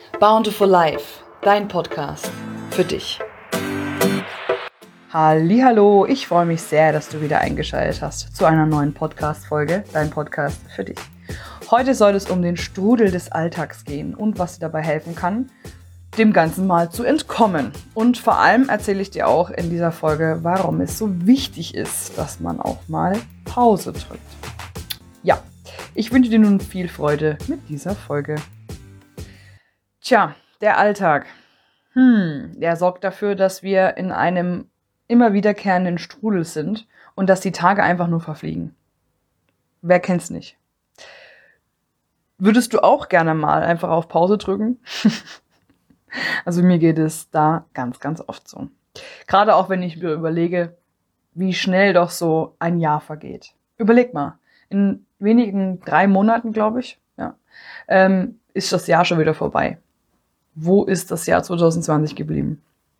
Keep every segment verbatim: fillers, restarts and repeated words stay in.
Bountiful Life, dein Podcast für dich. Hallihallo, ich freue mich sehr, dass du wieder eingeschaltet hast zu einer neuen Podcast-Folge, dein Podcast für dich. Heute soll es um den Strudel des Alltags gehen und was dir dabei helfen kann, dem Ganzen mal zu entkommen. Und vor allem erzähle ich dir auch in dieser Folge, warum es so wichtig ist, dass man auch mal Pause drückt. Ja, ich wünsche dir nun viel Freude mit dieser Folge. Tja, der Alltag, hm, der sorgt dafür, dass wir in einem immer wiederkehrenden Strudel sind und dass die Tage einfach nur verfliegen. Wer kennt's nicht? Würdest du auch gerne mal einfach auf Pause drücken? Also mir geht es da ganz, ganz oft so. Gerade auch, wenn ich mir überlege, wie schnell doch so ein Jahr vergeht. Überleg mal, in wenigen drei Monaten, glaube ich, ja, ähm, ist das Jahr schon wieder vorbei. Wo ist das Jahr zwanzig zwanzig geblieben?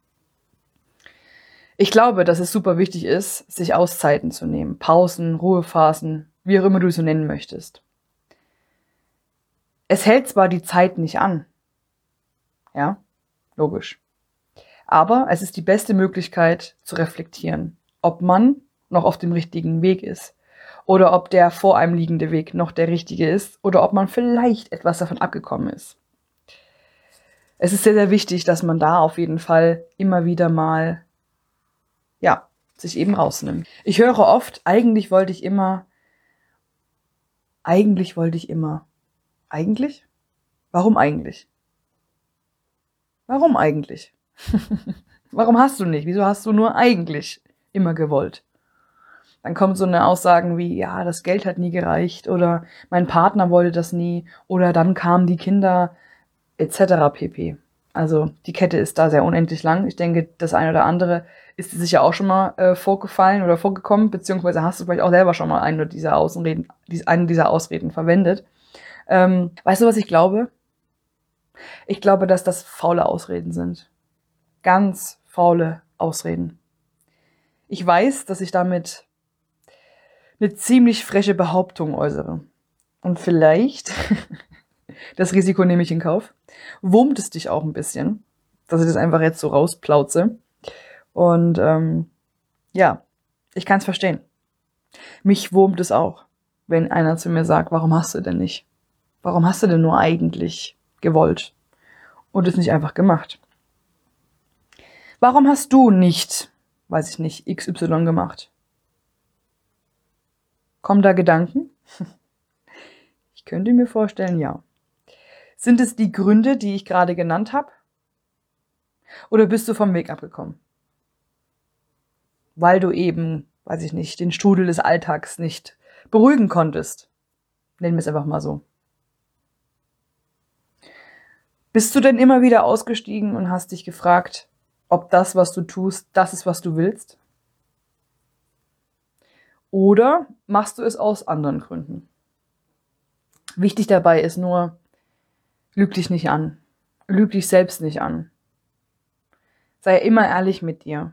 Ich glaube, dass es super wichtig ist, sich Auszeiten zu nehmen. Pausen, Ruhephasen, wie auch immer du es so nennen möchtest. Es hält zwar die Zeit nicht an. Ja, logisch. Aber es ist die beste Möglichkeit zu reflektieren, ob man noch auf dem richtigen Weg ist oder ob der vor einem liegende Weg noch der richtige ist oder ob man vielleicht etwas davon abgekommen ist. Es ist sehr, sehr wichtig, dass man da auf jeden Fall immer wieder mal, ja, sich eben rausnimmt. Ich höre oft, eigentlich wollte ich immer, eigentlich wollte ich immer. Eigentlich? Warum eigentlich? Warum eigentlich? Warum hast du nicht? Wieso hast du nur eigentlich immer gewollt? Dann kommen so eine Aussagen wie, ja, das Geld hat nie gereicht oder mein Partner wollte das nie oder dann kamen die Kinder et cetera pp. Also die Kette ist da sehr unendlich lang. Ich denke, das eine oder andere ist dir sicher auch schon mal äh, vorgefallen oder vorgekommen, beziehungsweise hast du vielleicht auch selber schon mal eine dieser Ausreden, eine dieser Ausreden verwendet. Ähm, weißt du, was ich glaube? Ich glaube, dass das faule Ausreden sind. Ganz faule Ausreden. Ich weiß, dass ich damit eine ziemlich freche Behauptung äußere. Und vielleicht, das Risiko nehme ich in Kauf, wurmt es dich auch ein bisschen, dass ich das einfach jetzt so rausplauze. Und ähm, ja, ich kann es verstehen. Mich wurmt es auch, wenn einer zu mir sagt, warum hast du denn nicht? Warum hast du denn nur eigentlich gewollt und es nicht einfach gemacht? Warum hast du nicht, weiß ich nicht, X Y gemacht? Kommen da Gedanken? Ich könnte mir vorstellen, ja. Sind es die Gründe, die ich gerade genannt habe? Oder bist du vom Weg abgekommen? Weil du eben, weiß ich nicht, den Strudel des Alltags nicht beruhigen konntest. Nennen wir es einfach mal so. Bist du denn immer wieder ausgestiegen und hast dich gefragt, ob das, was du tust, das ist, was du willst? Oder machst du es aus anderen Gründen? Wichtig dabei ist nur, lüg dich nicht an. Lüg dich selbst nicht an. Sei immer ehrlich mit dir.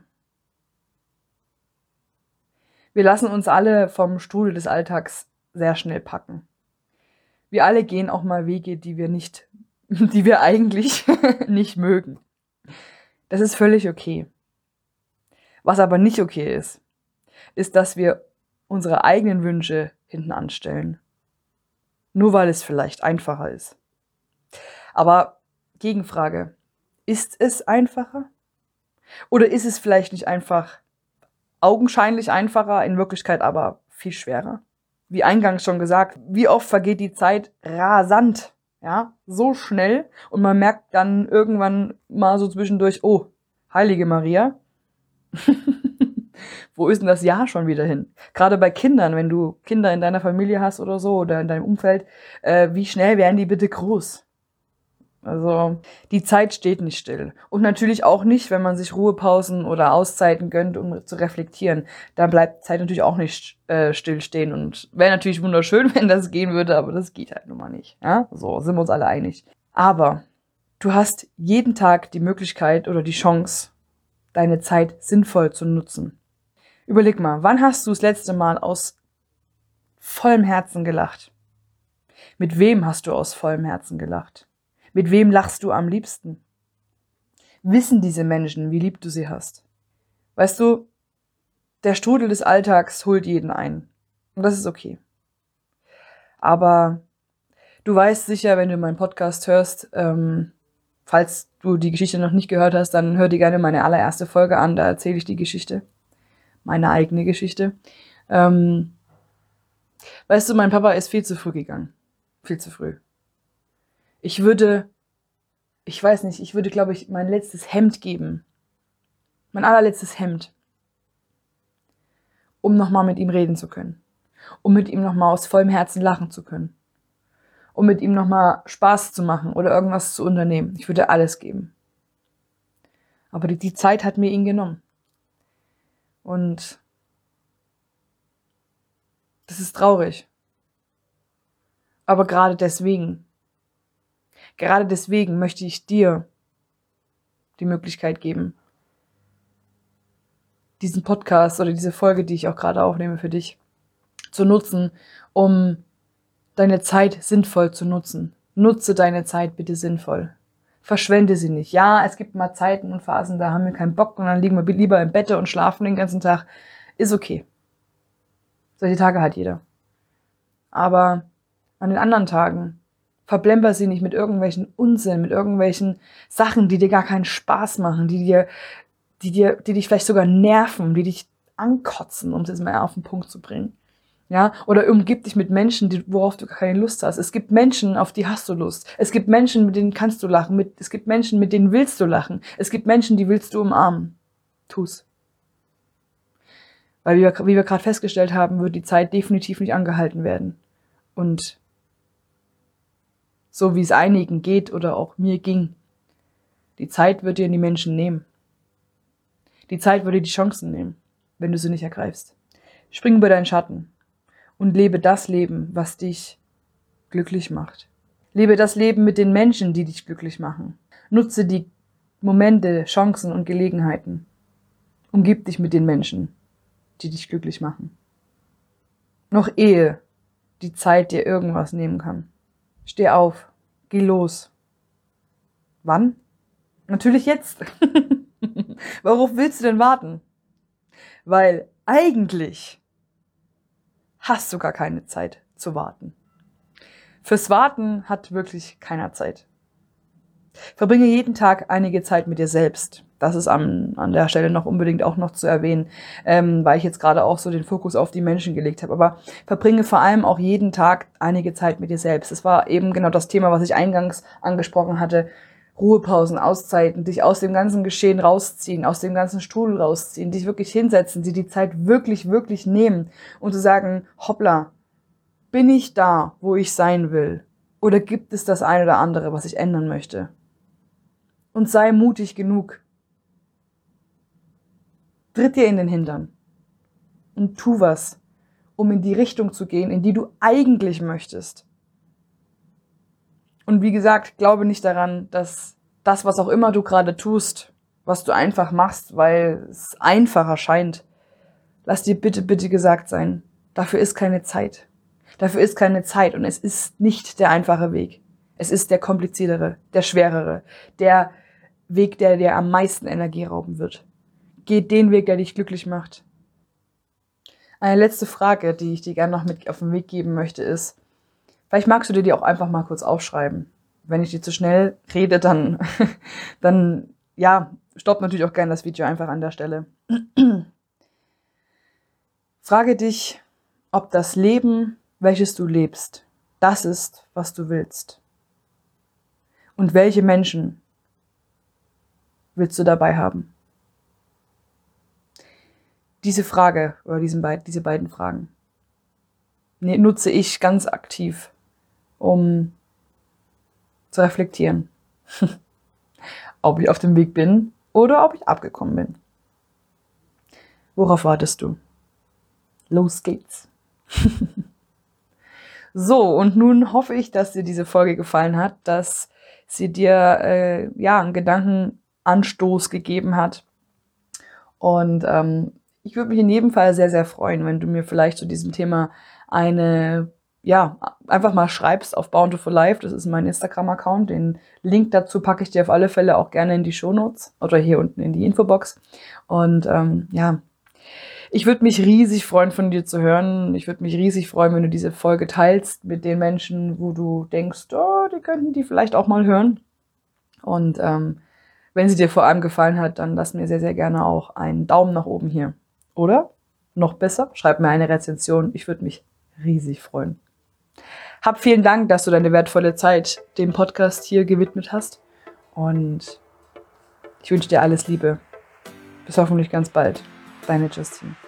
Wir lassen uns alle vom Strudel des Alltags sehr schnell packen. Wir alle gehen auch mal Wege, die wir nicht, die wir eigentlich nicht mögen. Das ist völlig okay. Was aber nicht okay ist, ist, dass wir unsere eigenen Wünsche hinten anstellen. Nur weil es vielleicht einfacher ist. Aber Gegenfrage, ist es einfacher? Oder ist es vielleicht nicht einfach augenscheinlich einfacher, in Wirklichkeit aber viel schwerer? Wie eingangs schon gesagt, wie oft vergeht die Zeit rasant, ja, so schnell und man merkt dann irgendwann mal so zwischendurch, oh, Heilige Maria, wo ist denn das Jahr schon wieder hin? Gerade bei Kindern, wenn du Kinder in deiner Familie hast oder so oder in deinem Umfeld, äh, wie schnell werden die bitte groß? Also die Zeit steht nicht still. Und natürlich auch nicht, wenn man sich Ruhepausen oder Auszeiten gönnt, um zu reflektieren. Da bleibt Zeit natürlich auch nicht äh, stillstehen. Und wäre natürlich wunderschön, wenn das gehen würde, aber das geht halt nun mal nicht. Ja? So, sind wir uns alle einig. Aber du hast jeden Tag die Möglichkeit oder die Chance, deine Zeit sinnvoll zu nutzen. Überleg mal, wann hast du das letzte Mal aus vollem Herzen gelacht? Mit wem hast du aus vollem Herzen gelacht? Mit wem lachst du am liebsten? Wissen diese Menschen, wie lieb du sie hast? Weißt du, der Strudel des Alltags holt jeden ein. Und das ist okay. Aber du weißt sicher, wenn du meinen Podcast hörst, ähm, falls du die Geschichte noch nicht gehört hast, dann hör dir gerne meine allererste Folge an, da erzähle ich die Geschichte. Meine eigene Geschichte. Ähm, weißt du, mein Papa ist viel zu früh gegangen. Viel zu früh. Ich würde, ich weiß nicht, ich würde, glaube ich, mein letztes Hemd geben. Mein allerletztes Hemd. Um nochmal mit ihm reden zu können. Um mit ihm nochmal aus vollem Herzen lachen zu können. Um mit ihm nochmal Spaß zu machen oder irgendwas zu unternehmen. Ich würde alles geben. Aber die, die Zeit hat mir ihn genommen. Und das ist traurig. Aber gerade deswegen, gerade deswegen möchte ich dir die Möglichkeit geben, diesen Podcast oder diese Folge, die ich auch gerade aufnehme für dich, zu nutzen, um deine Zeit sinnvoll zu nutzen. Nutze deine Zeit bitte sinnvoll. Verschwende sie nicht. Ja, es gibt mal Zeiten und Phasen, da haben wir keinen Bock und dann liegen wir lieber im Bett und schlafen den ganzen Tag. Ist okay. Solche Tage hat jeder. Aber an den anderen Tagen verblemper sie nicht mit irgendwelchen Unsinn, mit irgendwelchen Sachen, die dir gar keinen Spaß machen, die dir, die dir, die dich vielleicht sogar nerven, die dich ankotzen, um es jetzt mal auf den Punkt zu bringen. Ja, oder umgib dich mit Menschen, die, worauf du keine Lust hast. Es gibt Menschen, auf die hast du Lust. Es gibt Menschen, mit denen kannst du lachen. Mit, es gibt Menschen, mit denen willst du lachen. Es gibt Menschen, die willst du umarmen. Tu's. Weil, wie wir, wie wir gerade festgestellt haben, wird die Zeit definitiv nicht angehalten werden. Und so wie es einigen geht oder auch mir ging, die Zeit wird dir die Menschen nehmen. Die Zeit wird dir die Chancen nehmen, wenn du sie nicht ergreifst. Spring über deinen Schatten. Und lebe das Leben, was dich glücklich macht. Lebe das Leben mit den Menschen, die dich glücklich machen. Nutze die Momente, Chancen und Gelegenheiten. Umgib dich mit den Menschen, die dich glücklich machen. Noch ehe die Zeit dir irgendwas nehmen kann. Steh auf, geh los. Wann? Natürlich jetzt. Worauf willst du denn warten? Weil eigentlich hast du gar keine Zeit zu warten. Fürs Warten hat wirklich keiner Zeit. Verbringe jeden Tag einige Zeit mit dir selbst. Das ist an, an der Stelle noch unbedingt auch noch zu erwähnen, ähm, weil ich jetzt gerade auch so den Fokus auf die Menschen gelegt habe. Aber verbringe vor allem auch jeden Tag einige Zeit mit dir selbst. Das war eben genau das Thema, was ich eingangs angesprochen hatte. Ruhepausen, Auszeiten, dich aus dem ganzen Geschehen rausziehen, aus dem ganzen Strudel rausziehen, dich wirklich hinsetzen, dir die Zeit wirklich, wirklich nehmen und zu sagen, hoppla, bin ich da, wo ich sein will? Oder gibt es das eine oder andere, was ich ändern möchte? Und sei mutig genug. Tritt dir in den Hintern und tu was, um in die Richtung zu gehen, in die du eigentlich möchtest. Und wie gesagt, glaube nicht daran, dass das, was auch immer du gerade tust, was du einfach machst, weil es einfacher scheint, lass dir bitte, bitte gesagt sein, dafür ist keine Zeit. Dafür ist keine Zeit und es ist nicht der einfache Weg. Es ist der kompliziertere, der schwerere, der Weg, der dir am meisten Energie rauben wird. Geh den Weg, der dich glücklich macht. Eine letzte Frage, die ich dir gerne noch mit auf den Weg geben möchte, ist, vielleicht magst du dir die auch einfach mal kurz aufschreiben. Wenn ich dir zu schnell rede, dann, dann ja, stopp natürlich auch gerne das Video einfach an der Stelle. Frage dich, ob das Leben, welches du lebst, das ist, was du willst. Und welche Menschen willst du dabei haben? Diese Frage oder diesen beid, diese beiden Fragen nutze ich ganz aktiv, um zu reflektieren, ob ich auf dem Weg bin oder ob ich abgekommen bin. Worauf wartest du? Los geht's. So, und nun hoffe ich, dass dir diese Folge gefallen hat, dass sie dir äh, ja einen Gedankenanstoß gegeben hat. Und ähm, ich würde mich in jedem Fall sehr, sehr freuen, wenn du mir vielleicht zu diesem Thema eine ja, einfach mal schreibst auf Bountiful Life. Das ist mein Instagram-Account. Den Link dazu packe ich dir auf alle Fälle auch gerne in die Shownotes oder hier unten in die Infobox. Und ähm, ja, ich würde mich riesig freuen, von dir zu hören. Ich würde mich riesig freuen, wenn du diese Folge teilst mit den Menschen, wo du denkst, oh, die könnten die vielleicht auch mal hören. Und ähm, wenn sie dir vor allem gefallen hat, dann lass mir sehr, sehr gerne auch einen Daumen nach oben hier. Oder noch besser, schreib mir eine Rezension. Ich würde mich riesig freuen. Hab vielen Dank, dass du deine wertvolle Zeit dem Podcast hier gewidmet hast. Und ich wünsche dir alles Liebe. Bis hoffentlich ganz bald. Deine Justine.